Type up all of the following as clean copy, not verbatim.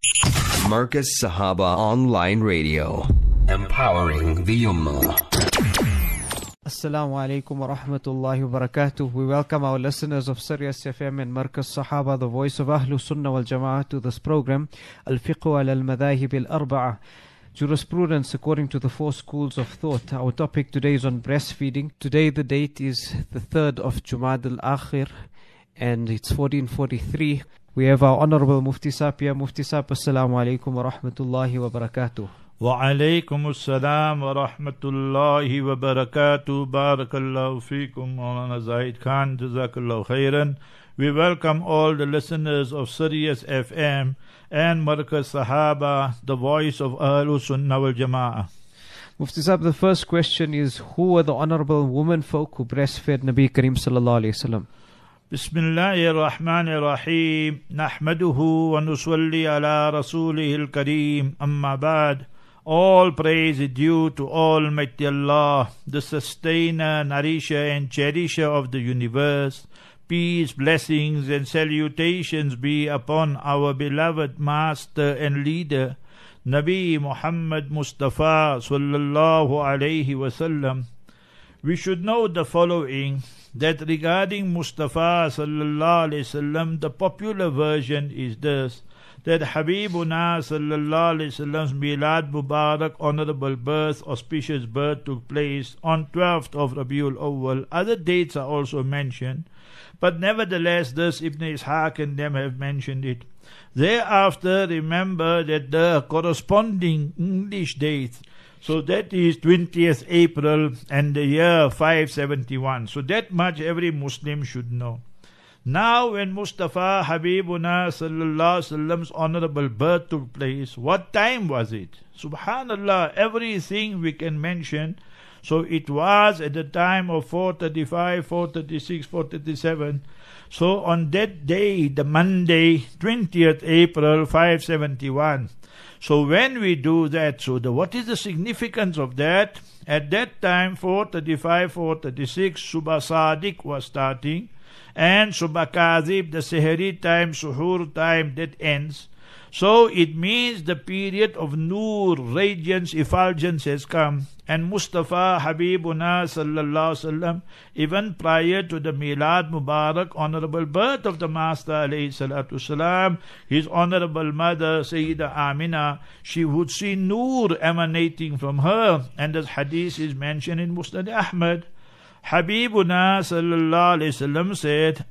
Marcus Sahaba Online Radio, empowering the Ummah. Assalamu alaikum wa rahmatullahi wa barakatuh. We welcome our listeners of Sirius FM and Markaz Sahaba, the voice of Ahlus Sunnah wal Jama'ah, to this program, Al-Fiqh al-Madhahib al-Arba'a, jurisprudence according to the four schools of thought. Our topic today is on breastfeeding. Today the date is the 3rd of Jumad al-Akhir and it's 1443. We have our Honorable Mufti Saab here. Mufti Saab, Assalamu alaikum wa rahmatullahi wa barakatuh. Wa alaykum assalam wa rahmatullahi wa barakatuh. Barakallahu feekum. Maulana Zahid Khan, Jazakallahu khairan. We welcome all the listeners of Sirius FM and Markaz Sahaba, the voice of Ahlus Sunnah wal Jama'ah. Mufti Saab, the first question is, who were the honorable women folk who breastfed Nabi Kareem sallallahu alayhi wa sallam? Bismillahir Rahmanir Rahim. Nahmaduhu wa nusalli ala rasulihil kareem. Amma ba'd. All praise is due to Almighty Allah, the sustainer, nourisher and cherisher of the universe. Peace, blessings and salutations be upon our beloved master and leader, Nabi Muhammad Mustafa sallallahu alayhi wasallam. We should know the following, that regarding Mustafa sallallahu alayhi wasallam, the popular version is this, that Habibuna sallallahu alayhi wasallam's Milad Mubarak, honorable birth, auspicious birth, took place on 12th of Rabiul Awwal. Other dates are also mentioned, but nevertheless this Ibn Ishaq and them have mentioned it. Thereafter, remember that the corresponding English dates, so that is 20th April and the year 571. So that much every Muslim should know. Now when Mustafa Habibuna sallallahu alaihi wasallam's honorable birth took place, what time was it? Subhanallah, everything we can mention. So it was at the time of 435, 436, 437. So on that day, the Monday, 20th April 571. So when we do that, what is the significance of that? At that time, 435, 436, Subha Sadiq was starting, and Subha Kazib, the Sehri time, Suhur time, that ends. So it means the period of Noor, radiance, effulgence has come. And Mustafa Habibuna sallallahu alaihi wasallam, even prior to the Milad Mubarak, honorable birth of the Master alayhi salatu salam, his honorable mother Sayyida Amina, she would see Noor emanating from her. And this hadith is mentioned in Musnad Ahmad. Habibuna sallallahu alaihi wasallam said,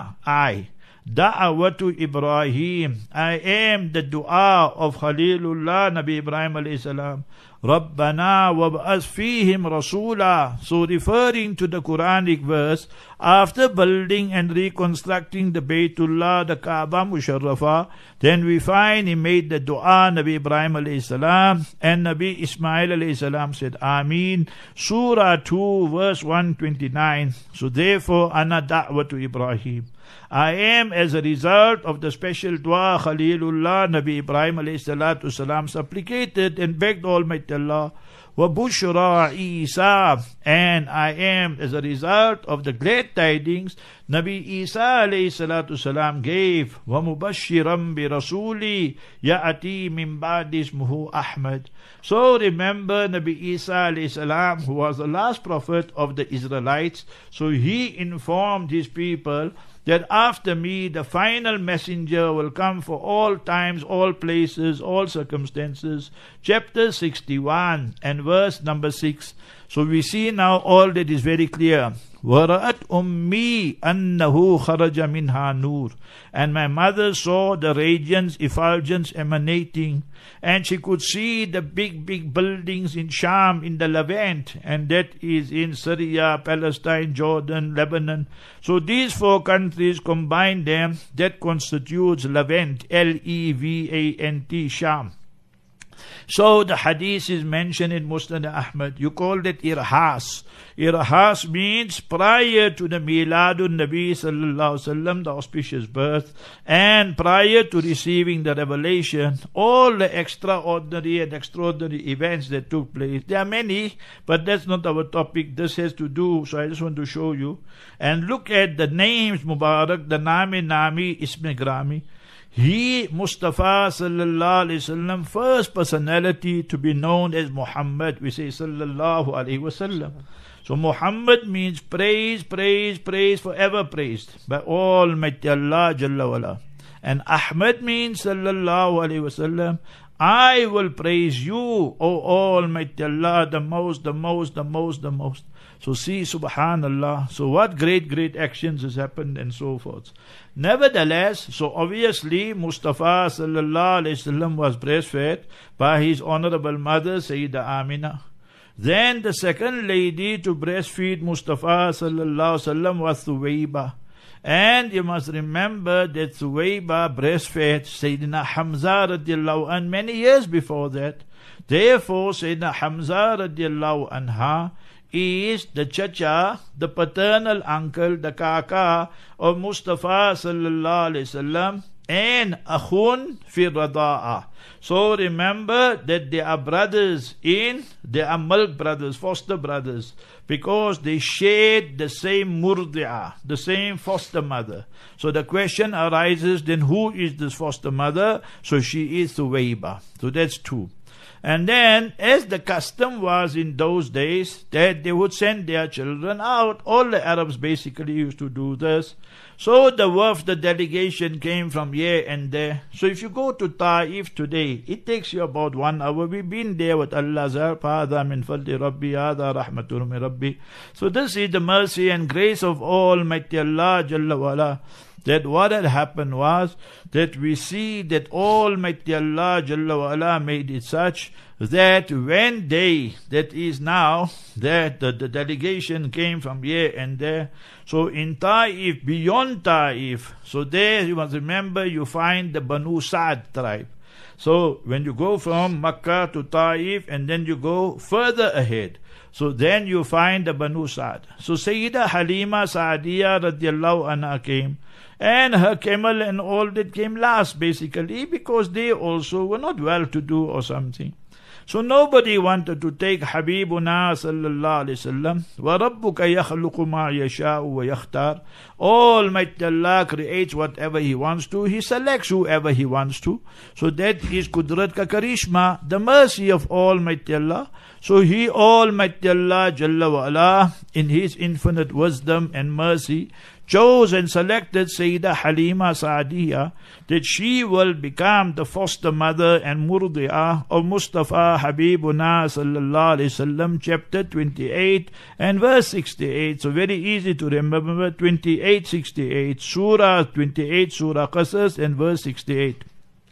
I, Da'awatu Ibrahim, I am the dua of Khalilullah Nabi Ibrahim alayhi salam. Rabbana wab'as fihim rasula. So referring to the Quranic verse, after building and reconstructing the Baytullah, the Kaaba Musharrafa, then we find he made the dua, Nabi Ibrahim alayhi salam, and Nabi Ismail alayhi salam said Ameen. Surah 2 verse 129. So therefore, ana da'watu Ibrahim, I am as a result of the special dua Khalilullah Nabi Ibrahim alayhi salatu salam supplicated and begged Almighty Allah, wa bushra Isa, and I am as a result of the glad tidings Nabi Isa alayhi salatu salam gave, wa mubashiram bi rasuli ya'ati min ba'di ismuhu Ahmad. So remember Nabi Isa alayhi salam, who was the last prophet of the Israelites, so he informed his people that after me the final messenger will come for all times, all places, all circumstances. Chapter 61 and verse number 6. So we see now all that is very clear. وَرَأَتْ أُمِّي أَنَّهُ خَرَجَ مِنْهَا نُورٌ. And my mother saw the radiance, effulgence emanating, and she could see the big buildings in Sham, in the Levant, and that is in Syria, Palestine, Jordan, Lebanon. So these four countries, combine them, that constitutes Levant, Levant, Sham. So the hadith is mentioned in Musnad Ahmad. You call it irhas. Irhas means prior to the Miladun Nabi sallallahu alaihi wasallam, the auspicious birth, and prior to receiving the revelation, all the extraordinary and extraordinary events that took place. There are many, but that's not our topic. This has to do, so I just want to show you. And look at the names Mubarak, the Nami, Ismi Grami. He, Mustafa sallallahu alayhi wasallam, first personality to be known as Muhammad. We say sallallahu alayhi wasallam. So Muhammad means praise, praise, praise, forever praised by Almighty Allah Jalla wala. And Ahmad means sallallahu alayhi wasallam, I will praise you, O Almighty Allah, the most, the most, the most, the most. So see, subhanallah, so what great actions has happened and so forth. Nevertheless, so obviously Mustafa sallallahu alayhi wasallam was breastfed by his honorable mother Sayyidah Amina. Then the second lady to breastfeed Mustafa sallallahu alayhi wasallam was Thuwayba. And you must remember that Thuwayba breastfed Sayyidina Hamza radiallahu anh many years before that. Therefore, Sayyidina Hamza radiallahu anha is the chacha, the paternal uncle, the kaka of Mustafa sallallahu alayhi wasallam, and akhun fi rada'a. So remember that they are brothers they are milk brothers, foster brothers, because they shared the same murdi'a, the same foster mother. So the question arises, then who is this foster mother? So she is Thuwayba. So that's two. And then, as the custom was in those days, that they would send their children out. All the Arabs basically used to do this. So the wafd, the delegation came from here and there. So if you go to Ta'if today, it takes you about 1 hour. We've been there with Allah's help. Hada min fadli Rabbi, hada rahmatur min Rabbi. So this is the mercy and grace of Almighty Allah Jalla wala. That what had happened was that we see that Almighty Allah Jalla wa'ala made it such that when they, that is now, that the delegation came from here and there. So in Ta'if, beyond Ta'if, so there you must remember you find the Banu Sa'd tribe. So when you go from Makkah to Ta'if and then you go further ahead, so then you find the Banu Sa'd. So Sayyidah Halima Sa'diyah radiallahu anha came. And her camel and all that came last basically because they also were not well to do or something. So nobody wanted to take Habibuna sallallahu alayhi wasallam. وَرَبُّكَ يَخْلُقُ مَا يَشَاءُ وَيَخْتَارُ. Almighty Allah creates whatever He wants to. He selects whoever He wants to. So that is Qudrat ka Karishma, the mercy of Almighty Allah. So He, Almighty Allah Jalla wa'ala, in His infinite wisdom and mercy, chose and selected Sayyidah Halima Sa'diyah that she will become the foster mother and murdi'ah of Mustafa Habibuna sallallahu alayhi wasallam, chapter 28 and verse 68. So very easy to remember, 28:68, Surah 28, Surah Qasas and verse 68.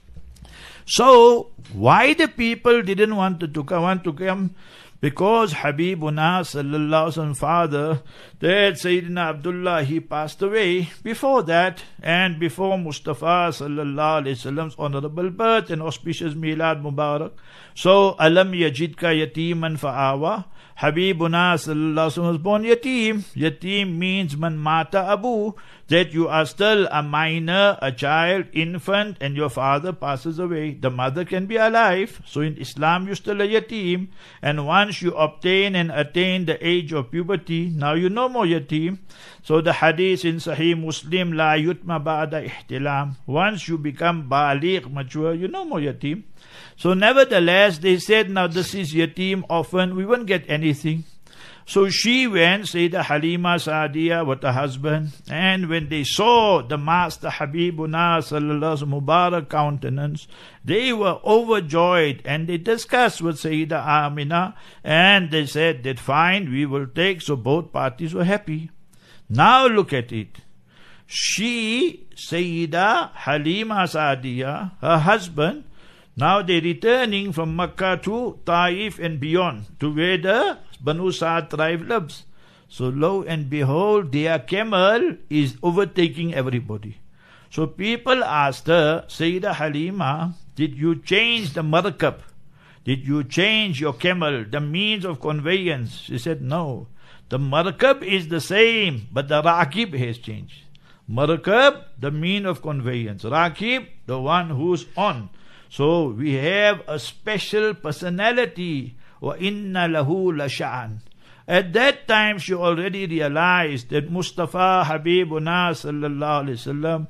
So why the people didn't want to come? Because Habibuna sallallahu alaihi wasallam father, that Sayyidina Abdullah, he passed away before that, and before Mustafa sallallahu alaihi wasallam's honorable birth and auspicious Milad Mubarak. So Alam Yajidka Yatiman Fa'awa. Habibuna sallallahu alaihi wasallam was born yatim. Yatim means man mata abu, that you are still a minor, a child, infant, and your father passes away. The mother can be alive. So in Islam, you're still a yatim. And once you obtain and attain the age of puberty, now you're no more yatim. So the hadith in Sahih Muslim, La yutma ba'da ihtilam. Once you become baligh, mature, you're no more yatim. So nevertheless, they said, now this is yatim orphan, we won't get anything. So she went, Sayyidah Halima Sa'diyah with her husband, and when they saw the Master Habibuna sallallahu alaihi Mubarak countenance, they were overjoyed, and they discussed with Sayyidah Amina, and they said that fine, we will take. So both parties were happy. Now look at it. She, Sayyidah Halima Sa'diyah, her husband, now they're returning from Makkah to Ta'if and beyond, to where the Banu Sa'd tribe lives. So lo and behold, their camel is overtaking everybody. So people asked her, Sayyidah Halima, did you change the markab? Did you change your camel, the means of conveyance? She said, no. The markab is the same, but the rakib has changed. Markab, the mean of conveyance. Rakib, the one who's on. So we have a special personality. وَإِنَّ لَهُ لَشَأْنٍ. At that time, she already realized that Mustafa Habibuna sallallahu alaihi wasallam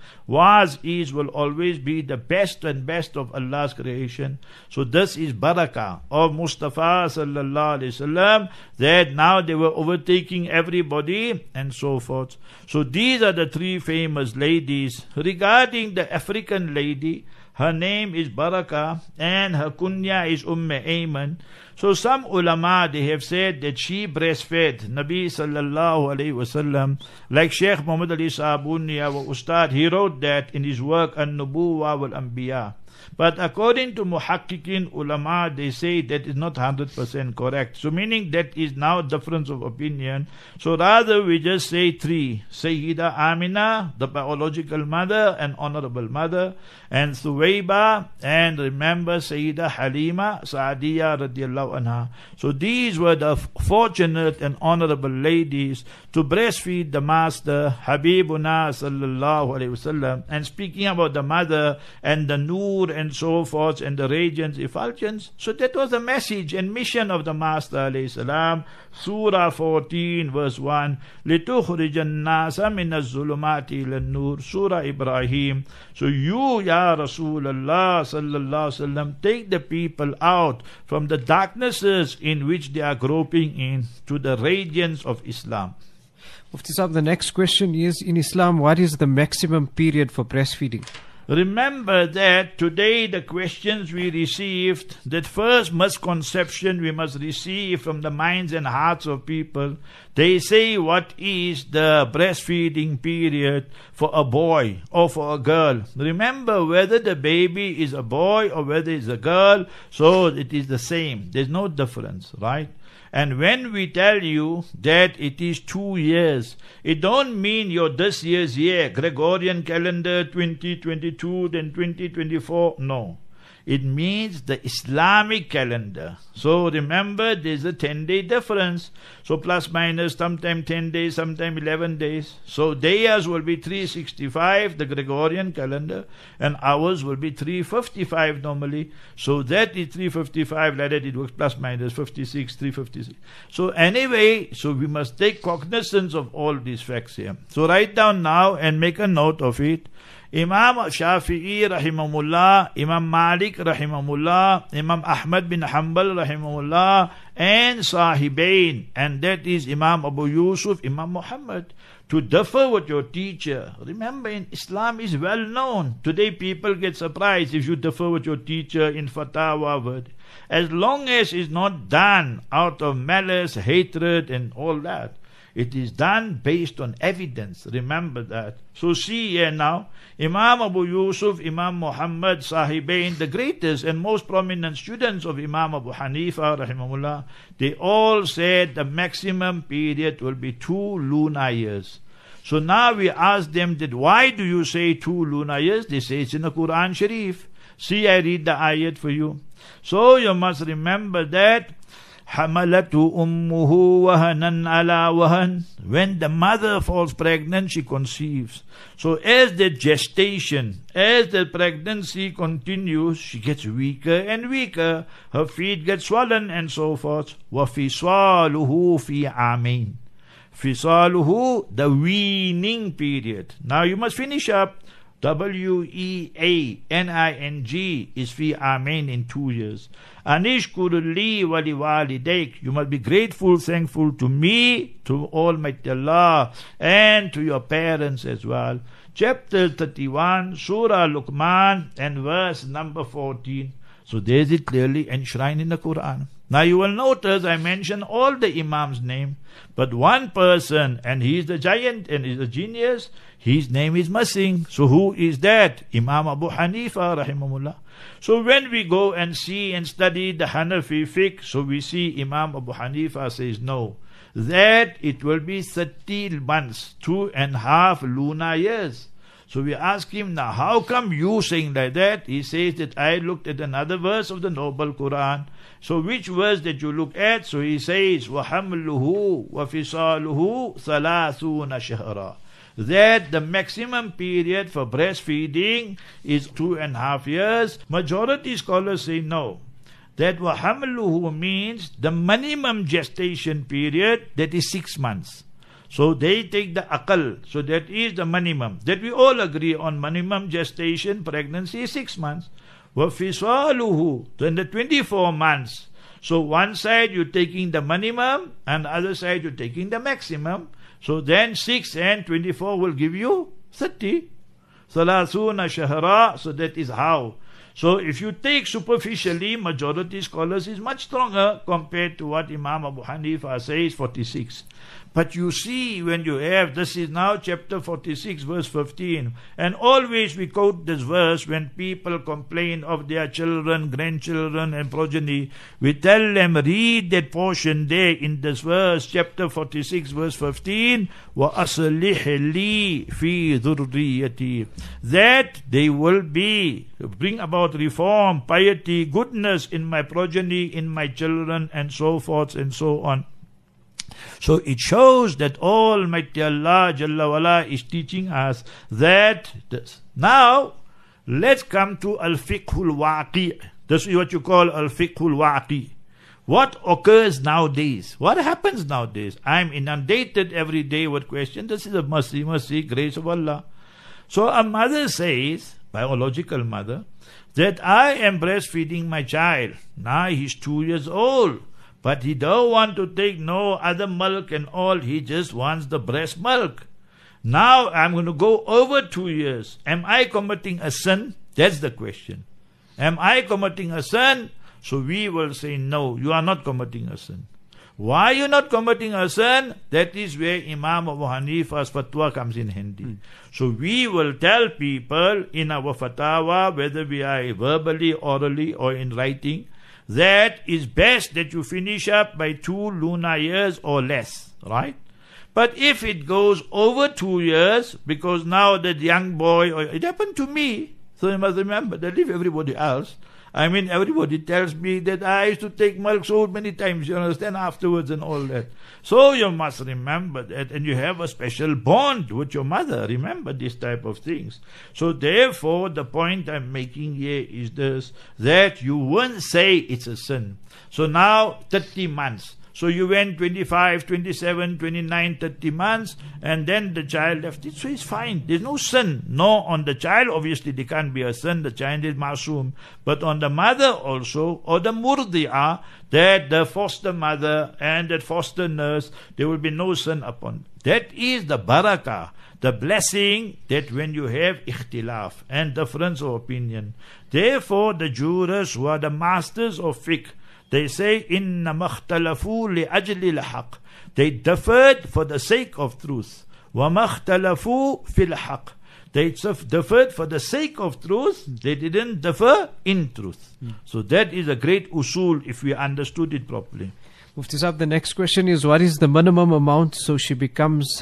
is, will always be the best and best of Allah's creation. So this is barakah of Mustafa sallallahu alaihi wasallam, that now they were overtaking everybody and so forth. So these are the three famous ladies. Regarding the African lady, her name is Barakah and her kunya is Ayman. So some ulama, they have said that she breastfed Nabi sallallahu alayhi wasallam. Like Sheikh Muhammad Ali Sabuni, our Ustad, he wrote that in his work An-Nubuwa wal-Anbiya. But according to Muhaqqiqin ulama, they say that is not 100% correct. So meaning that is now difference of opinion. So rather we just say three. Sayyida Amina, the biological mother and honorable mother, and Thuwayba, and remember Sayyida Halima Sa'adiyya radiallahu anha. So these were the fortunate and honorable ladies to breastfeed the master Habibuna sallallahu alayhi wasallam. And speaking about the mother and the nur and so forth and the radiance, effulgence, so that was the message and mission of the master alayhi salam. Surah 14 verse 1, لِتُخْرِجَ النَّاسَ مِنَ الظُّلُمَاتِ إِلَى النُّورِ, Surah Ibrahim. So you, Ya Rasulullah sallallahu alaihi wasallam, take the people out from the darknesses in which they are groping in to the radiance of Islam. Mufti Sahib, the next question is, in Islam, what is the maximum period for breastfeeding? Remember that today the questions we received, that first misconception we must receive from the minds and hearts of people. They say, what is the breastfeeding period for a boy or for a girl? Remember, whether the baby is a boy or whether it's a girl, so it is the same. There's no difference, right? And when we tell you that it is 2 years, it don't mean your this year's year, Gregorian calendar 2022, then 2024. No. It means the Islamic calendar. So remember, there's a 10-day difference. So plus minus, sometime 10 days, sometime 11 days. So theirs will be 365, the Gregorian calendar, and ours will be 355 normally. So that is 355, like that it works plus minus 56, 356. So anyway, so we must take cognizance of all these facts here. So write down now and make a note of it. Imam Shafi'i rahimahullah, Imam Malik rahimahullah, Imam Ahmad bin Hanbal rahimahullah, and Sahibain, and that is Imam Abu Yusuf, Imam Muhammad, to differ with your teacher. Remember, in Islam is well known. Today people get surprised if you differ with your teacher in fatwa word. As long as it's not done out of malice, hatred and all that. It is done based on evidence. Remember that. So see here now, Imam Abu Yusuf, Imam Muhammad, Sahibain, the greatest and most prominent students of Imam Abu Hanifa, rahimahullah, they all said the maximum period will be 2 lunar years. So now we ask them that why do you say 2 lunar years? They say it's in the Quran Sharif. See, I read the ayat for you. So you must remember that حَمَلَتُ أُمُّهُ وَهَنًا عَلَى وَهَنٍ. When the mother falls pregnant, she conceives. So as the gestation, as the pregnancy continues, she gets weaker and weaker. Her feet get swollen and so forth. وَفِصَالُهُ فِي عَامَيْنِ. Fisaluhu, the weaning period. Now you must finish up. Weaning is fi amen in 2 years. Anishkur li wali walidaik. You must be grateful, thankful to me, to Almighty Allah, and to your parents as well. Chapter 31, Surah Luqman, and verse number 14. So there's it clearly enshrined in the Quran. Now you will notice I mentioned all the Imams' name, but one person, and he is the giant and is a genius, his name is missing. So who is that? Imam Abu Hanifa rahimahullah. So when we go and see and study the Hanafi fiqh, so we see Imam Abu Hanifa says no, that it will be 30 months, 2.5 lunar years. So we ask him, now how come you saying like that? He says that I looked at another verse of the Noble Quran. So which verse did you look at? So he says, وَحَمْلُهُ وَفِصَالُهُ ثَلَاثُونَ شَهْرًا. That the maximum period for breastfeeding is 2.5 years. Majority scholars say no. that وَحَمْلُهُ means the minimum gestation period, that is 6 months. So they take the aqal, so that is the minimum. That we all agree on minimum gestation, pregnancy is 6 months. وَفِصَالُهُ, then the 24 months. So one side you're taking the minimum and the other side you're taking the maximum. So then 6 and 24 will give you 30. Salasuna shahra, so that is how. So if you take superficially, majority scholars is much stronger compared to what Imam Abu Hanifa says, 46. But you see, when you have, this is now chapter 46, verse 15. And always we quote this verse when people complain of their children, grandchildren and progeny. We tell them, read that portion there in this verse, chapter 46, verse 15. وَأَصْلِحْ لِي فِي ذُرِّيَّتِي, that they will bring about reform, piety, goodness in my progeny, in my children, and so forth and so on. So it shows that Almighty Allah Jalla wala is teaching us that this. Now, let's come to Al-Fiqhul Waqi'. This is what you call Al-Fiqhul Waqi'. What occurs nowadays? What happens nowadays? I'm inundated every day with questions. This is a mercy, grace of Allah. So a mother says, biological mother, that I am breastfeeding my child. Now he's 2 years old. But he don't want to take no other milk and all. He just wants the breast milk. Now I'm going to go over 2 years. Am I committing a sin? That's the question. Am I committing a sin? So we will say, no, you are not committing a sin. Why you not committing a sin? That is where Imam Abu Hanifa's fatwa comes in handy. So we will tell people in our fatwa, whether we are verbally, orally or in writing, that is best that you finish up by 2 lunar years or less, right? But if it goes over 2 years, because now that young boy, or it happened to me, so you must remember, that if everybody else, I mean everybody tells me that I used to take milk so many times, you understand, afterwards and all that. So you must remember that, and you have a special bond with your mother. Remember this type of things. So therefore, the point I'm making here is this, that you won't say it's a sin. So now 30 months. So you went 25, 27, 29, 30 months, and then the child left it. So it's fine. There's no sin. No, on the child, obviously, there can't be a sin. The child is masoom. But on the mother also, or the murdi'ah, that the foster mother and that foster nurse, there will be no sin upon. That is the barakah, the blessing that when you have ikhtilaf and difference of opinion. Therefore, the jurists who are the masters of fiqh, they say, Inna makhtalafu li ajli al-haq. They differed for the sake of truth. Wa makhtalafu fil haq. They differed for the sake of truth. They didn't differ in truth. So that is a great usul if we understood it properly. Mufti Sahib, the next question is, what is the minimum amount so she becomes,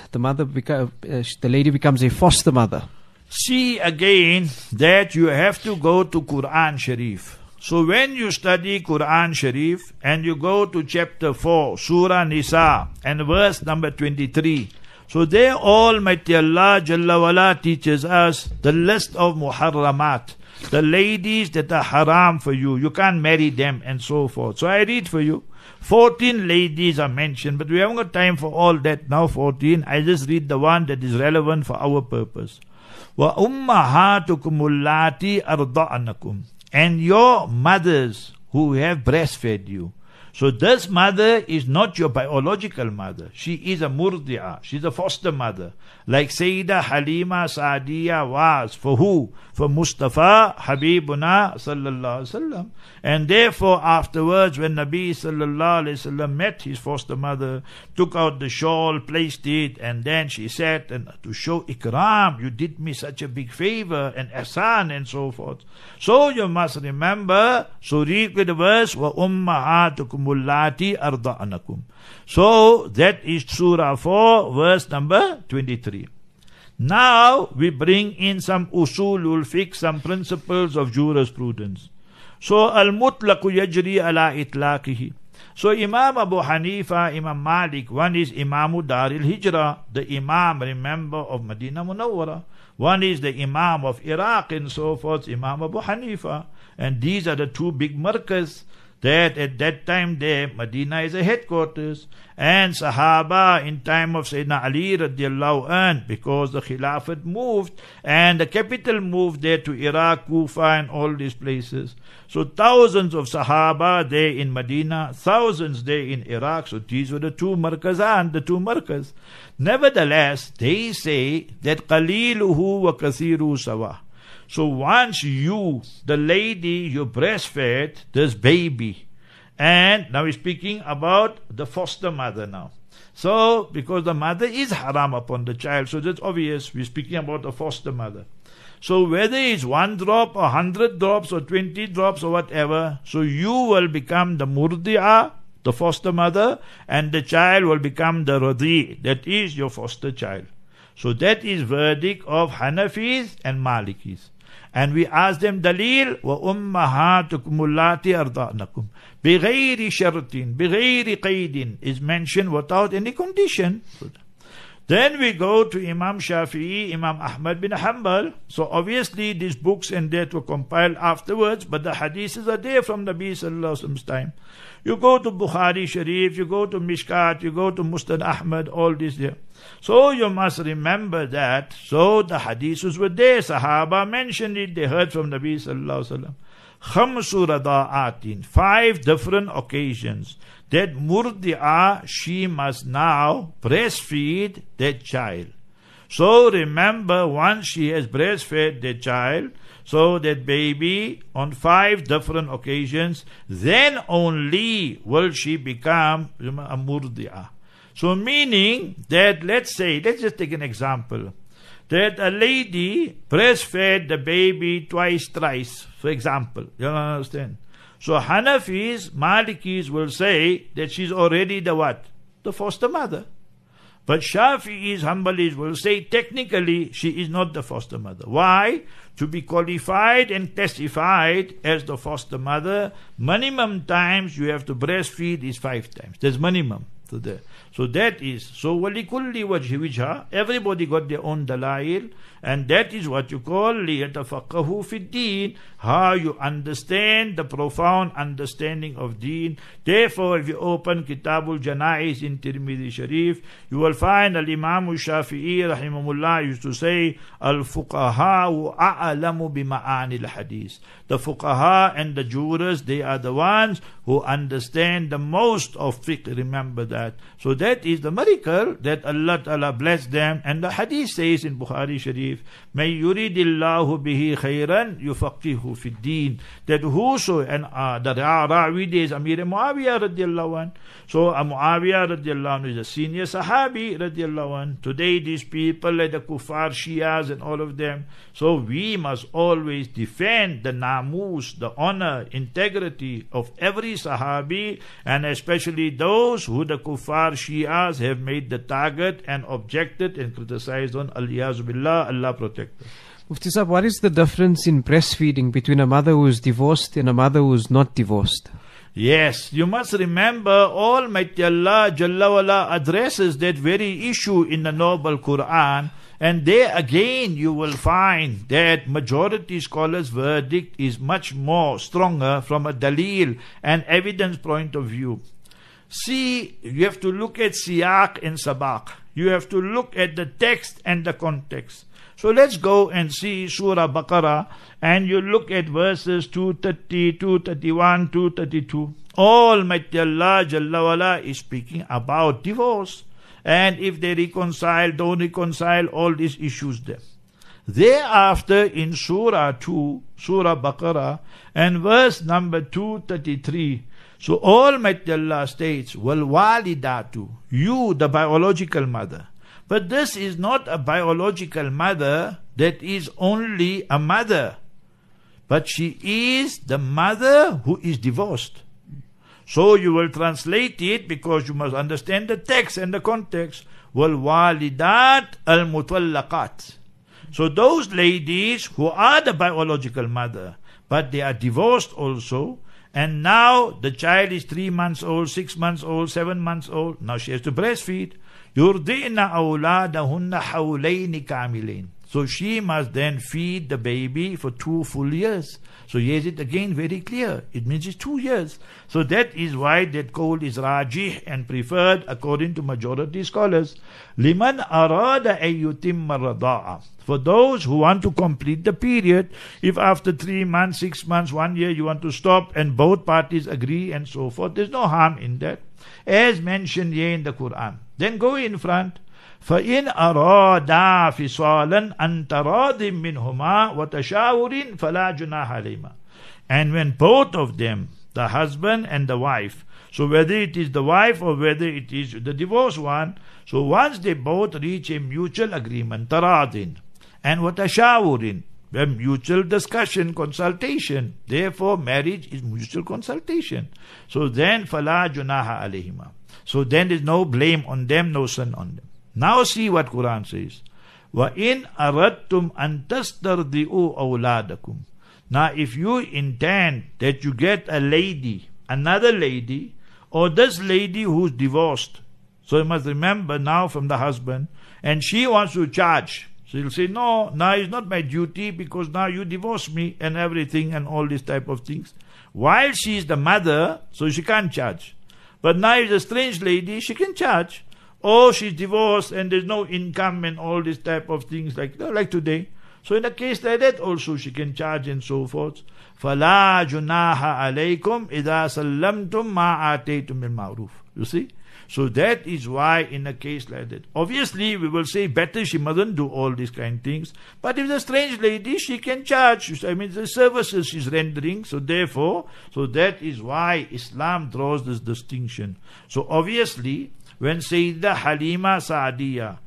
the lady becomes a foster mother? See again that you have to go to Quran Sharif. So when you study Quran Sharif and you go to chapter 4, Surah Nisa and verse number 23, so there Almighty Allah Jalla wala teaches us the list of muharramat, the ladies that are haram for you. You can't marry them and so forth. So I read for you. 14 ladies are mentioned, but we haven't got time for all that now, 14. I just read the one that is relevant for our purpose. Wa ummahatukum allati arda'anakum. And your mothers who have breastfed you. So this mother is not your biological mother. She is a murdi'ah. She's a foster mother. Like Sayyidah Halima Sa'adiyah was. For who? For Mustafa Habibuna sallallahu alaihi wasallam. And therefore afterwards when Nabi sallallahu alaihi wasallam met his foster mother, took out the shawl, placed it, and then she said, and to show ikram, you did me such a big favor, and ihsan and so forth. So you must remember, so read with the verse, wa ummahatukum allati arda'anakum. So that is Surah 4, verse number 23. Now we bring in some usulul fiqh, some principles of jurisprudence. So al-mutlaqu yajri ala itlaqihi. So Imam Abu Hanifa, Imam Malik, one is Imamu Daril Hijrah, the Imam, remember, of Medina Munawwara. One is the Imam of Iraq and so forth, Imam Abu Hanifa. And these are the two big markaz. that at that time there, Medina is a headquarters, and Sahaba in time of Sayyidina Ali radiallahu anh, because the Khilafat moved, and the capital moved there to Iraq, Kufa and all these places. So thousands of Sahaba there in Medina, thousands there in Iraq, so these were the two markazan, the two markaz. Nevertheless, they say that qaliluhu wa kathiru sawa. So once you, the lady, you breastfed this baby, and now we're speaking about the foster mother now. So, because the mother is haram upon the child, so that's obvious, we're speaking about the foster mother. So whether it's 1 drop or 100 drops or 20 drops or whatever, so you will become the murdi'a, the foster mother, and the child will become the radi, that is your foster child. So that is verdict of Hanafis and Malikis. And we ask them dalil wa ummahatukum allati arda'nakum bighayri shartin bighayri qaydin is mentioned without any condition. Then we go to Imam Shafi'i, Imam Ahmad bin Hanbal. So obviously these books and that were compiled afterwards, but the hadiths are there from Nabi sallallahu alaihi wasallam's time. You go to Bukhari Sharif, you go to Mishkat, you go to Musnad Ahmad, all this there. So you must remember that. So the hadiths were there. Sahaba mentioned it. They heard from Nabi sallallahu alaihi wasallam. Khamsu rada'atin, 5 different occasions that murdi'a, she must now breastfeed that child. So remember, once she has breastfed the child, so that baby on 5 different occasions, then only will she become a murdi'a. So meaning that, let's just take an example, that a lady breastfed the baby twice, thrice, for example. You understand? So Hanafis, Malikis will say that she's already the what? The foster mother. But Shafi'is, Hanbalis will say technically she is not the foster mother. Why? To be qualified and testified as the foster mother, minimum times you have to breastfeed is 5 times. That's minimum. So that is, so walikulli wajha, everybody got their own dalail, and that is what you call liyatafaqahu fi deen, how you understand the profound understanding of deen. Therefore, if you open Kitabul Janaiz in Tirmidhi Sharif, you will find Al-Imam Shafi'i rahimahullah used to say, Al-Fuqaha a'alamu bima'ani al-hadith. The Fuqaha and the jurors, they are the ones who understand the most of fiqh, remember that. So that is the miracle that Allah Ta'ala blessed them. And the hadith says in Bukhari Sharif, May yuridillahu bihi khayran yufaqihu fi deen. That whoso, and the Rawi is Amir Muawiyah radiallahu anh. So Muawiyah radiallahu anh is a senior Sahabi radiallahu anh. Today these people like the Kuffar Shias and all of them. So we must always defend the namus, the honor, integrity of every Sahabi, and especially those who the Kuffar Shias have made the target and objected and criticized on. Al-Iyazu Billah, Allah protect us. Mufti Sahib, what is the difference in breastfeeding between a mother who is divorced and a mother who is not divorced? Yes, you must remember Almighty Allah Jalla wala addresses that very issue in the Noble Quran. And there again you will find that majority scholars' verdict is much more stronger from a dalil and evidence point of view. See, you have to look at siyaq and sabaq. You have to look at the text and the context. So let's go and see Surah Baqarah, and you look at verses 230, 231, 232. Almighty Allah Jalla wala is speaking about divorce. And if they reconcile, don't reconcile, all these issues there. Thereafter in Surah 2, Surah Baqarah, and verse number 233, so Almighty Allah states, Wal walidatu, you the biological mother. But this is not a biological mother that is only a mother, but she is the mother who is divorced. So you will translate it, because you must understand the text and the context. Wal walidat al mutallaqat. So those ladies who are the biological mother, but they are divorced also, and now the child is 3 months old, 6 months old, 7 months old, now she has to breastfeed. Yurdi'na awladahunna hawlayni kamilain. So she must then feed the baby for 2 full years. So here is it again very clear. It means it's 2 years. So that is why that qawl is rajih and preferred according to majority scholars. Liman arada ayyutimma rada'a. For those who want to complete the period, if after 3 months, 6 months, 1 year you want to stop and both parties agree and so forth, there's no harm in that. As mentioned here in the Quran. Then go in front. فَإِنْ أَرَادَا فِصَالًا أَنْ تَرَاضٍ مِّنْهُمَا وَتَشَاوُرٍ فَلَا جُنَاحَ عَلَيْهِمَا. And when both of them, the husband and the wife, so whether it is the wife or whether it is the divorced one, so once they both reach a mutual agreement, تَرَاضٍ, and وَتَشَاوُرٍ, a mutual discussion, consultation. Therefore, marriage is mutual consultation. So then, فَلَا جُنَاحَ عَلَيْهِمَا. So then there is no blame on them, no sin on them. Now see what Quran says. وَإِنْ أَرَدْتُمْ أَن تَسْتَرْضِئُوا أَوْلَادَكُمْ. Now if you intend that you get a lady, another lady, or this lady who's divorced, so you must remember now from the husband, and she wants to charge. So he'll say, no, now it's not my duty because now you divorced me and everything and all these type of things. While she is the mother, so she can't charge. But now it's a strange lady, she can charge. Or she's divorced and there's no income and all these type of things like today. So in a case like that also she can charge and so forth. فَلَا جُنَاحَ عَلَيْكُمْ إِذَا سَلَّمْتُمْ مَا آتَيْتُمْ بِالْمَعْرُوفِ. You see? So that is why in a case like that. Obviously we will say better she mustn't do all these kind of things. But if it's a strange lady, she can charge. I mean the services she's rendering. So therefore, so that is why Islam draws this distinction. So obviously, when Sayyidah Halima Sa'adiyah,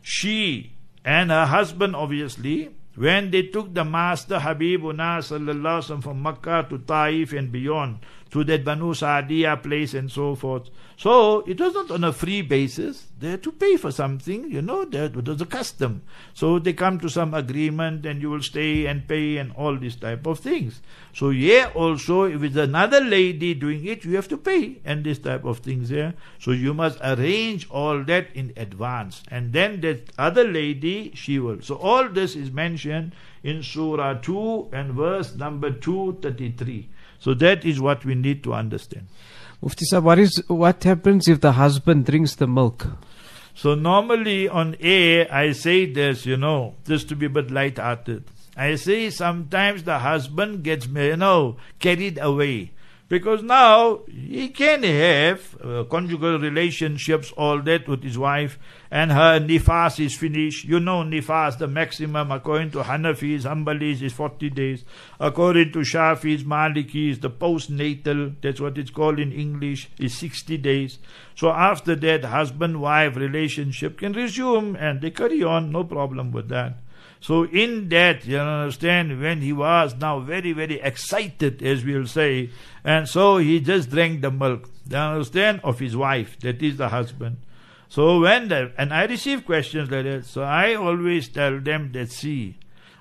she and her husband obviously, when they took the Master Habibuna sallallahu alaihi wasallam from Makkah to Taif and beyond, to that Banu Sa'adiyah place and so forth. So it was not on a free basis. They had to pay for something, that was a custom. So they come to some agreement and you will stay and pay and all these type of things. So here also, if it's another lady doing it, you have to pay and this type of things there. So you must arrange all that in advance. And then that other lady, she will. So all this is mentioned in Surah 2 and verse number 233. So that is what we need to understand. Mufti Sahib, what happens if the husband drinks the milk? So normally on air, I say this, just to be a bit light-hearted. I say sometimes the husband gets, carried away. Because now he can have conjugal relationships, all that with his wife, and her nifas is finished. Nifas, the maximum according to Hanafis, Hanbalis is 40 days. According to Shafis, Malikis, the postnatal, that's what it's called in English, is 60 days. So after that, husband-wife relationship can resume and they carry on, no problem with that. So in that, you understand, when he was now very, very excited, as we'll say, and so he just drank the milk, you understand, of his wife, that is the husband. So and I receive questions like that, so I always tell them that, see,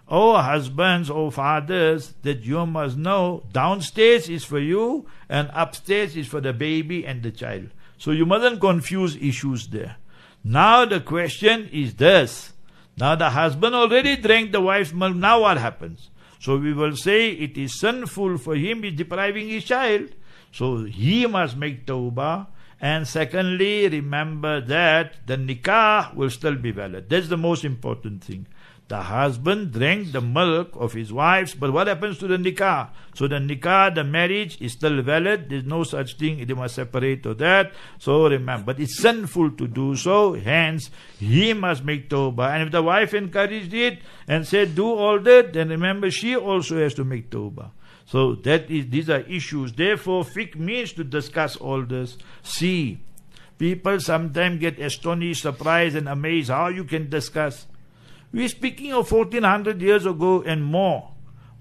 husbands, fathers, that you must know, downstairs is for you, and upstairs is for the baby and the child. So you mustn't confuse issues there. Now the question is this. Now the husband already drank the wife's milk, now what happens? So we will say it is sinful for him, he's depriving his child. So he must make tawbah. And secondly, remember that the nikah will still be valid. That's the most important thing. The husband drank the milk of his wife, but what happens to the nikah? So the nikah, the marriage is still valid. There's no such thing, they must separate or that. So remember, but it's sinful to do so, hence he must make tawbah. And if the wife encouraged it and said do all that, then remember she also has to make tawbah. So these are issues. Therefore, fiqh means to discuss all this. See, people sometimes get astonished, surprised and amazed how you can discuss. We're speaking of 1400 years ago and more.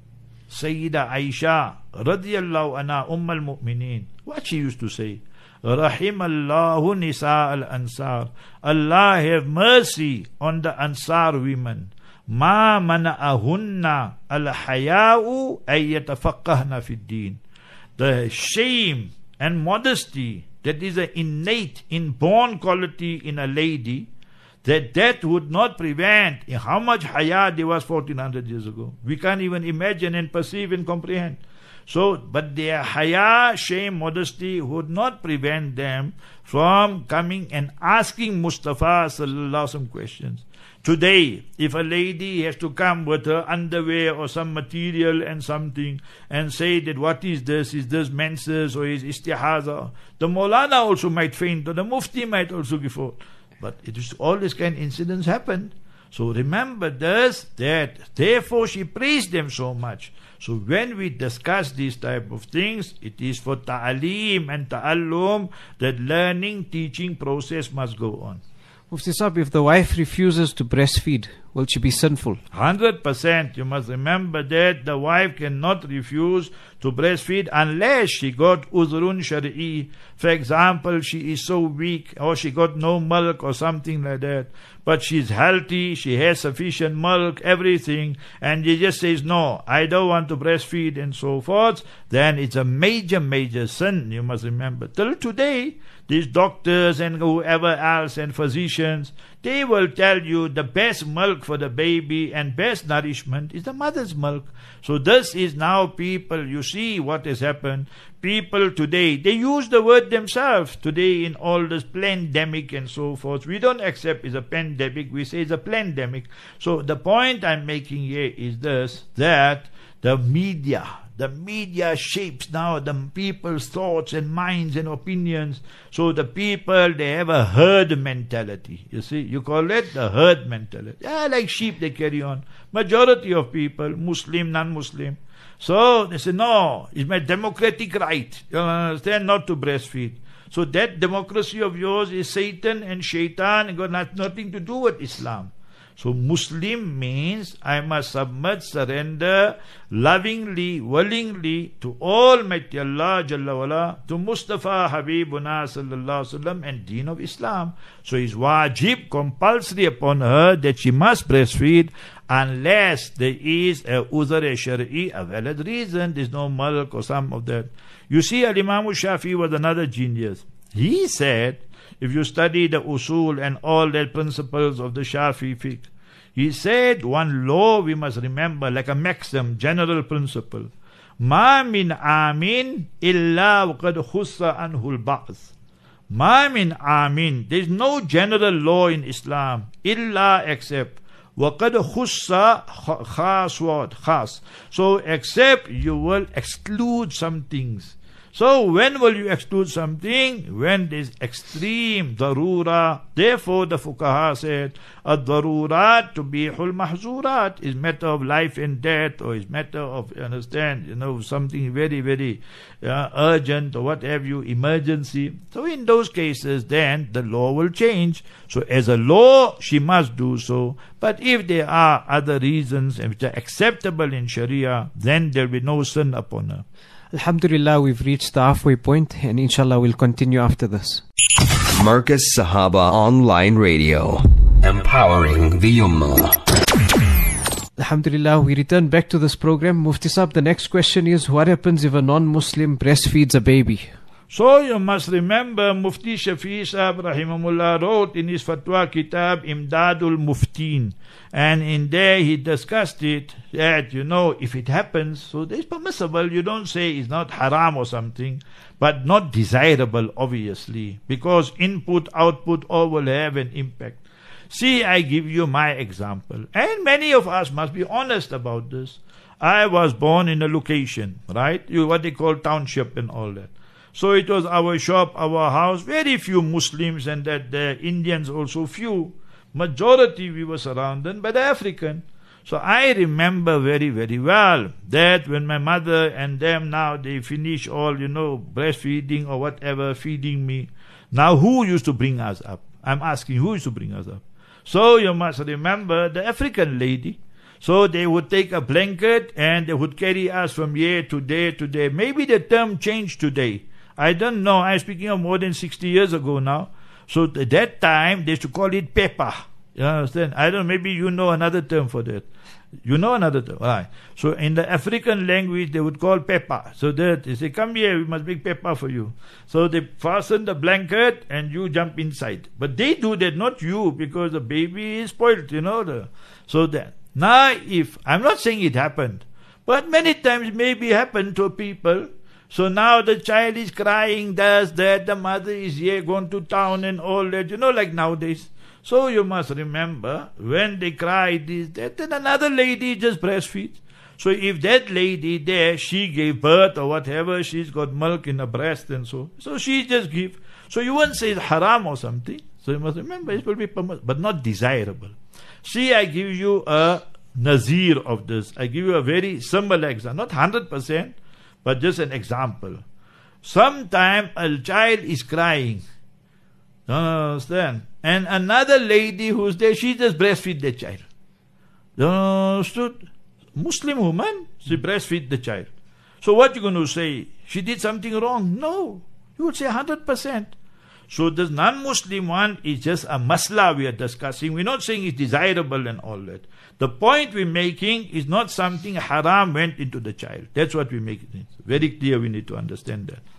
Sayyida Aisha, radiyallahu anha, al-Mu'mineen. What she used to say? Rahimallahu nisa al-ansar. Allah have mercy on the Ansar women. Ma mana'ahunna al-haya'u ayyatafaqqahna fid-deen. The shame and modesty that is an innate, inborn quality in a lady, that would not prevent how much haya there was 1400 years ago. We can't even imagine and perceive and comprehend. So, but their haya, shame, modesty would not prevent them from coming and asking Mustafa sallallahu alaihi wasallam questions. Today, if a lady has to come with her underwear or some material and something and say that what is this menses or is istihaza, the Maulana also might faint or the Mufti might also give out. But all these kind of incidents happened. So remember this, that therefore she praised them so much. So when we discuss these type of things, it is for ta'aleem and ta'allum that learning, teaching process must go on. Mufti Sahib, if the wife refuses to breastfeed, will she be sinful? 100%. You must remember that the wife cannot refuse to breastfeed unless she got uzrun shari'i. For example, she is so weak or she got no milk or something like that. But she's healthy, she has sufficient milk, everything, and she just says, no, I don't want to breastfeed and so forth, then it's a major, major sin, you must remember. Till today, these doctors and whoever else and physicians, they will tell you the best milk for the baby and best nourishment is the mother's milk. So this is now people, you see what has happened. People today, they use the word themselves. Today in all this pandemic and so forth, we don't accept it's a pandemic, we say it's a plandemic. So the point I'm making here is this, that the media shapes now the people's thoughts and minds and opinions. So the people, they have a herd mentality. You see, you call it the herd mentality. Yeah, like sheep they carry on. Majority of people, Muslim, non-Muslim. So they say, no, it's my democratic right, you understand, not to breastfeed. So that democracy of yours is Satan and Shaitan, and got nothing to do with Islam. So Muslim means I must submit, surrender, lovingly, willingly to Almighty Allah Jalla wala, to Mustafa Habibuna sallallahu alaihi wasallam and Deen of Islam. So it's wajib, compulsory upon her that she must breastfeed unless there is a uzr shari'i, a valid reason, there's no milk or some of that. You see, Al-Imam Shafi was another genius. He said, if you study the usul and all the principles of the Shafi fiqh, he said one law we must remember, like a maxim, general principle. Ma min amin illa waqad khussa anhul ba'th. Ma min amin. There is no general law in Islam, illa except. وَقَدْ خُصَّ khas word, khas. So except you will exclude some things. So when will you exclude something? When there is extreme darura. Therefore the fuqaha said, ad-darurat tubihul mahzurat is matter of life and death, or is matter of, understand, something very, very urgent or what have you, emergency. So in those cases, then the law will change. So as a law, she must do so. But if there are other reasons which are acceptable in Sharia, then there will be no sin upon her. Alhamdulillah, we've reached the halfway point, and inshallah we'll continue after this. Markaz Sahaba Online Radio, empowering the Ummah. Alhamdulillah, we return back to this program. Mufti Sahib, the next question is, what happens if a non-Muslim breastfeeds a baby? So you must remember, Mufti Shafi Sahib Rahimahullah wrote in his fatwa kitab Imdadul Muftin, and in there he discussed it, that if it happens, so it's permissible. You don't say it's not haram or something, but not desirable, obviously, because input, output all will have an impact. See, I give you my example, and many of us must be honest about this. I was born in a location, right? What they call township and all that. So it was our shop, our house, very few Muslims, and that the Indians also few. Majority we were surrounded by the African. So I remember very, very well that when my mother and them now, they finish all, breastfeeding or whatever, feeding me. Now who used to bring us up? I'm asking, who used to bring us up? So you must remember the African lady. So they would take a blanket and they would carry us from here to there to there. Maybe the term changed today. I don't know. I'm speaking of more than 60 years ago now. So at that time, they used to call it pepper. You understand? I don't know. Maybe you know another term for that. You know another term, right? So in the African language, they would call pepper. So that they say, come here, we must make pepper for you. So they fasten the blanket and you jump inside. But they do that, not you, because the baby is spoiled, So that. Now, I'm not saying it happened, but many times maybe happened to people. So now the child is crying, does that, the mother is here, gone to town and all that, like nowadays. So you must remember, when they cry this, that, then another lady just breastfeeds. So if that lady there, she gave birth or whatever, she's got milk in her breast and so she just give. So you won't say it's haram or something. So you must remember, it will be permissible, but not desirable. See, I give you a nazir of this. I give you a very simple example, not 100%, but just an example. Sometime a child is crying. Don't understand? And another lady who's there, she just breastfeed the child. Understood? Muslim woman, she breastfeed the child. So what you going to say? She did something wrong? No. You would say 100%. So this non-Muslim one is just a masla we are discussing. We're not saying it's desirable and all that. The point we're making is not something haram went into the child. That's what we're making. Very clear, we need to understand that.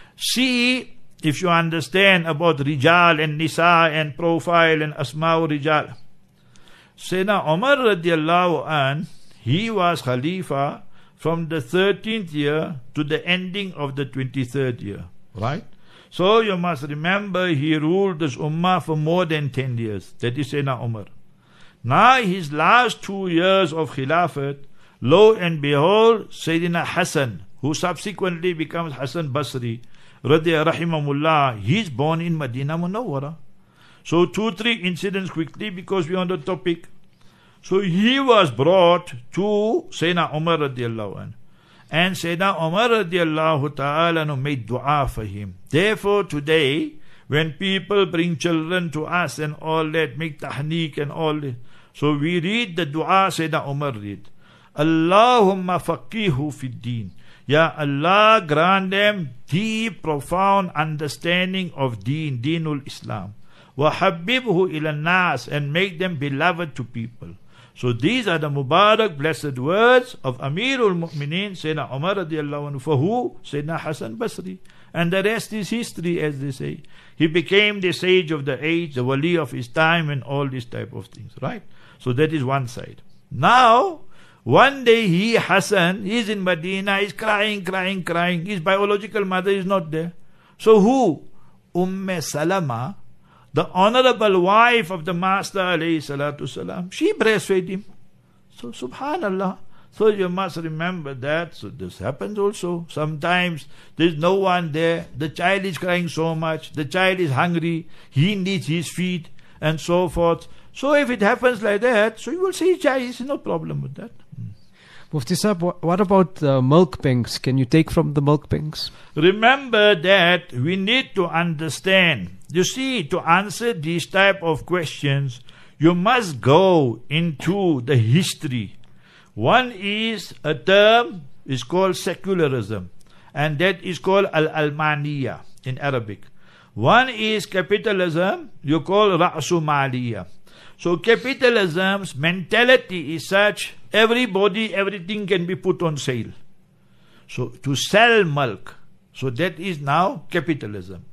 See, if you understand about Rijal and Nisa and profile and Asma'u Rijal. Sayyidina Umar radiallahu an, he was Khalifa from the 13th year to the ending of the 23rd year. Right? So you must remember he ruled this ummah for more than 10 years. That is Sayyidina Umar. Now his last 2 years of Khilafat, lo and behold, Sayyidina Hassan, who subsequently becomes Hassan Basri, rahimahullah, he's born in Medina Munawwara. So 2-3 incidents quickly because we're on the topic. So he was brought to Sayyidina Umar radiallahu anhu. And Sayyidina Umar radiallahu ta'ala made dua for him. Therefore today, when people bring children to us and all that, make tahniq and all that, so we read the dua Sayyidina Umar read. Allahumma faqihu fid din. Ya Allah, grant them deep, profound understanding of deen, deenul Islam. Wa habibhu ila nas, and make them beloved to people. So these are the Mubarak, blessed words of Amirul Mu'mineen, Sayyidina Umar radiallahu anhu. For who? Sayyidina Hassan Basri. And the rest is history, as they say. He became the sage of the age, the wali of his time, and all these type of things, right? So that is one side. Now, one day Hassan, he's in Medina, he's crying. His biological mother is not there. So who? Salama, the honorable wife of the Master alayhi salatu salam, she breastfed him. So subhanallah. So you must remember that. So this happens also. Sometimes there's no one there. The child is crying so much. The child is hungry. He needs his feed and so forth. So if it happens like that, so you will say jais, no problem with that. Mufti Sahib, what about milk banks? Can you take from the milk banks? Remember that we need to understand. You see, to answer these type of questions, you must go into the history. One is a term is called secularism, and that is called al-almaniya in Arabic. One is capitalism, you call ra'sumaliya. So capitalism's mentality is such, everybody, everything can be put on sale. So to sell milk, so that is now capitalism.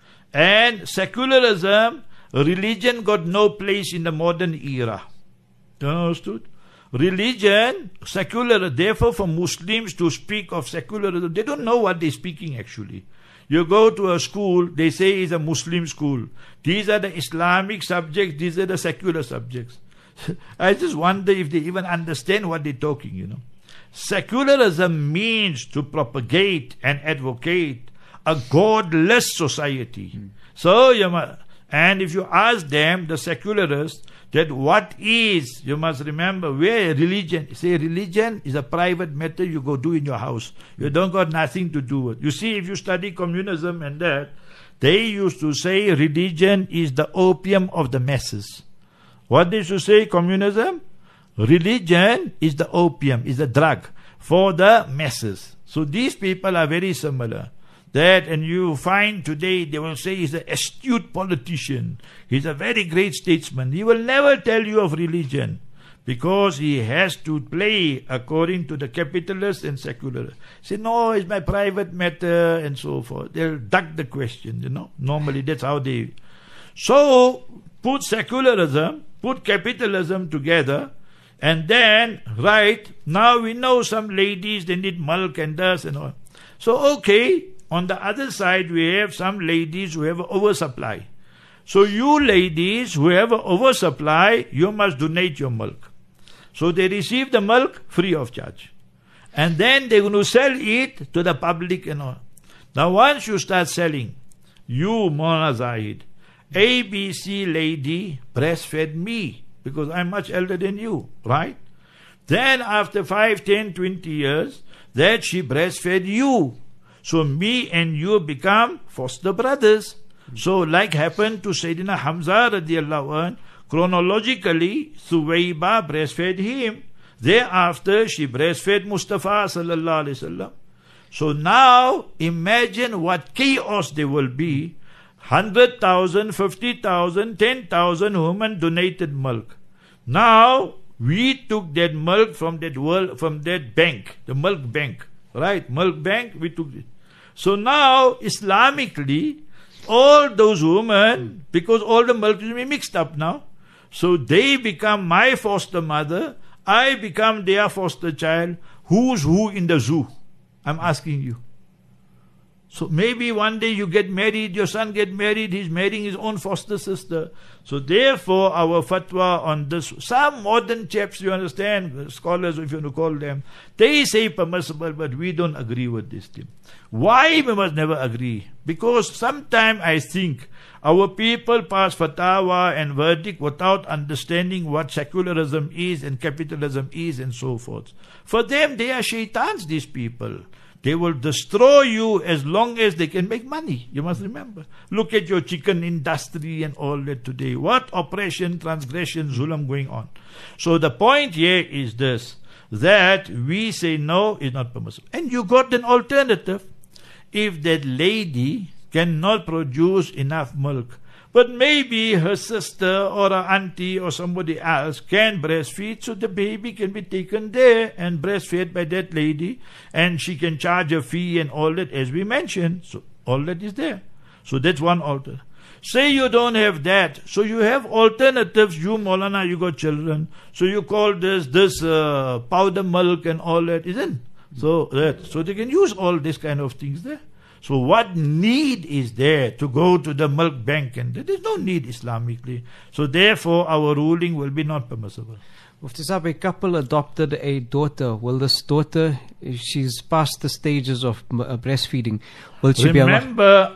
And secularism, religion got no place in the modern era. Understood? Religion, secular, therefore for Muslims to speak of secularism, they don't know what they're speaking actually. You go to a school, they say it's a Muslim school. These are the Islamic subjects, these are the secular subjects. I just wonder if they even understand what they're talking, Secularism means to propagate and advocate a godless society. So, and if you ask them, the secularists, that what is, you must remember, where religion, say religion is a private matter you go do in your house. You don't got nothing to do with. You see, if you study communism and that, they used to say religion is the opium of the masses. What they used to say, communism? Religion is the opium, is the drug for the masses. So these people are very similar. That, and you find today, they will say he's an astute politician. He's a very great statesman. He will never tell you of religion. because he has to play according to the capitalist and secular. Say, no, it's my private matter and so forth. They'll duck the question, Normally that's how they... So, put secularism, put capitalism together, and then, right, now we know some ladies, they need milk and this and all. So, okay, on the other side, we have some ladies who have an oversupply. So, you ladies who have an oversupply, you must donate your milk. So they receive the milk free of charge. And then they're going to sell it to the public and all. Now once you start selling, you Maulana Zahid, ABC lady breastfed me because I'm much elder than you, right? Then after 5, 10, 20 years, that she breastfed you. So me and you become foster brothers. So like happened to Sayyidina Hamza radiallahu anh, chronologically, Suwaiba breastfed him. Thereafter, she breastfed Mustafa sallallahu alaihi wasallam. So now, imagine what chaos there will be. 100,000, 50,000, 10,000 women donated milk. Now, we took that milk from that bank, the milk bank, right? Milk bank, we took it. So now, Islamically, all those women, because all the milk is mixed up now, so they become my foster mother, I become their foster child. Who's who in the zoo? I'm asking you. So maybe one day you get married, your son get married, he's marrying his own foster sister. So therefore our fatwa on this, some modern chaps, you understand, scholars if you want to call them, they say permissible, but we don't agree with this thing. Why we must never agree? Because sometimes I think our people pass fatwa and verdict without understanding what secularism is and capitalism is and so forth. For them, they are shaitans, these people. They will destroy you as long as they can make money. You must remember. Look at your chicken industry and all that today. What oppression, transgression, zulm going on. So the point here is this, that we say no is not permissible. And you got an alternative. If that lady cannot produce enough milk, but maybe her sister or her auntie or somebody else can breastfeed, so the baby can be taken there and breastfed by that lady, and she can charge a fee and all that, as we mentioned. So all that is there. So that's one alternative. Say you don't have that, so you have alternatives. You Maulana, you got children, so you call this powder milk and all that, isn't? So they can use all this kind of things there. So what need is there to go to the milk bank? And there is no need Islamically. So therefore our ruling will be not permissible. Mufti Sahib, a couple adopted a daughter. Will this daughter, if she's past the stages of breastfeeding, will she Remember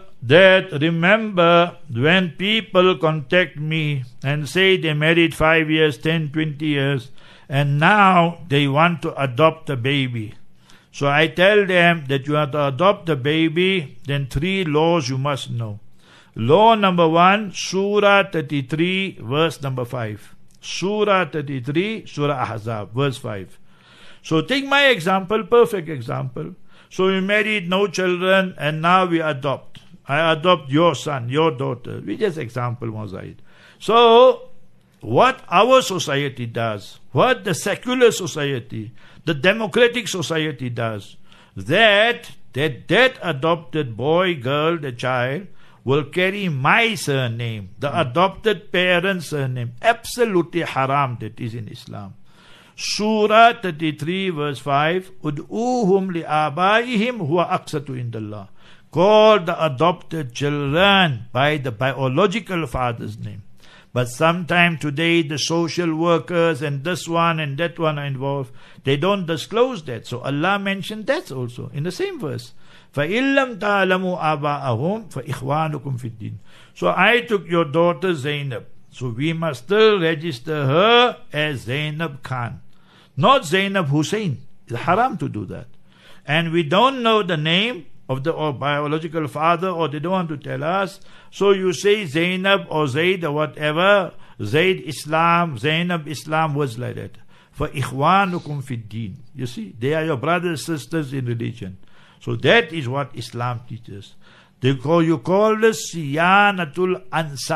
when people contact me and say they married 5 years, 10, 20 years, and now they want to adopt a baby. So I tell them that you have to adopt a baby, then 3 laws you must know. Law number 1, Surah 33, verse number 5. Surah 33, Surah Ahzab, verse 5. So take my example, perfect example. So we married, no children, and now we adopt. I adopt your son, your daughter. We just example, Mozaid. So what our society does, what the secular society, the democratic society does, that adopted boy, girl, the child will carry my surname, the adopted parent's surname. Absolutely haram that is in Islam. Surah 33 verse 5, Ud'uhum li'abaihim huwa aqsatu indallah. Call the adopted children by the biological father's name. But sometime today the social workers and this one and that one are involved. They don't disclose that. So Allah mentioned that also in the same verse. فَإِلَّمْ تَعْلَمُوا آبَاءَهُمْ فَإِخْوَانُكُمْ فِي الدِّينِ. So I took your daughter Zainab. So we must still register her as Zainab Khan. Not Zainab Hussein. It's haram to do that. And we don't know the name of the biological father, or they don't want to tell us. So you say Zainab or Zaid or whatever, Zaid Islam, Zainab Islam, words like that. For ikhwanukum fid din. You see, they are your brothers, sisters in religion. So that is what Islam teaches. You call this Siyanatul Ansab,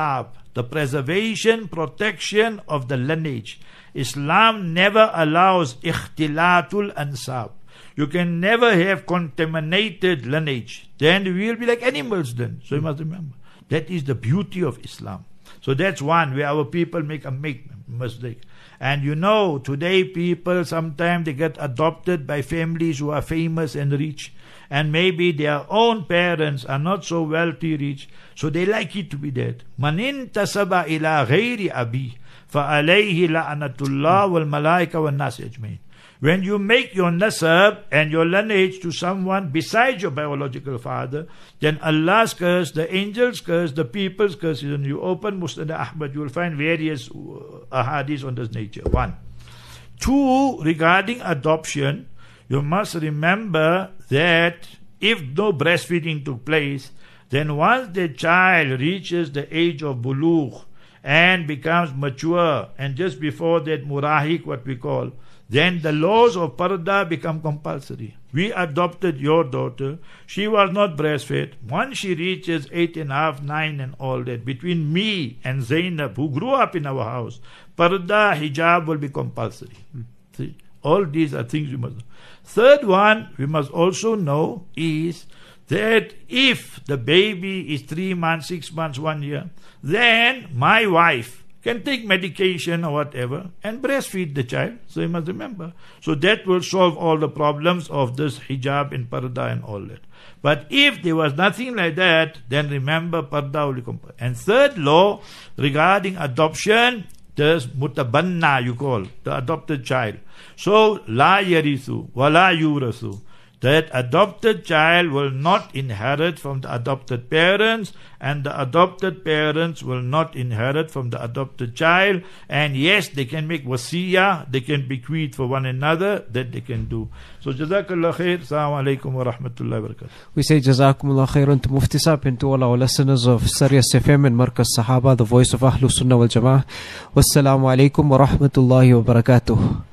the preservation, protection of the lineage. Islam never allows ikhtilatul ansab. You can never have contaminated lineage. Then we will be like animals then. So you must remember. That is the beauty of Islam. So that's one where our people make a mistake. And you know, today people sometimes they get adopted by families who are famous and rich. And maybe their own parents are not so wealthy rich. So they like it to be that. Man intasaba ila ghayri abi fa alayhi la'anatullah wal malaika wal nas ajmain. When you make your nasab and your lineage to someone besides your biological father, then Allah's curse, the angels' curse, the people's curse is on you. Open Musnad Ahmad, you will find various ahadith on this nature. 1. 2, regarding adoption, you must remember that if no breastfeeding took place, then once the child reaches the age of bulugh and becomes mature, and just before that murahik, what we call, then the laws of parda become compulsory. We adopted your daughter. She was not breastfed. Once she reaches 8.5, 9 and all that, between me and Zainab, who grew up in our house, parda, hijab will be compulsory. See, all these are things we must know. Third one, we must also know is that if the baby is 3 months, 6 months, 1 year, then my wife can take medication or whatever and breastfeed the child. So you must remember. So that will solve all the problems of this hijab and parda and all that. But if there was nothing like that, then remember parda will be compulsory. And third law regarding adoption, there's mutabanna you call, the adopted child. So la yarithu wa la yurasu. That adopted child will not inherit from the adopted parents, and the adopted parents will not inherit from the adopted child. And yes, they can make wasiyah, they can bequeath for one another, that they can do. So Jazakallah khair. Assalamu alaikum wa rahmatullahi wa barakatuh. We say Jazakumullah khairan to Mufti Sahib and to all our listeners of Sirius FM and Markaz Sahaba, the voice of Ahlus Sunnah wal Jama'ah. Wassalamu alaikum wa rahmatullahi wa barakatuh.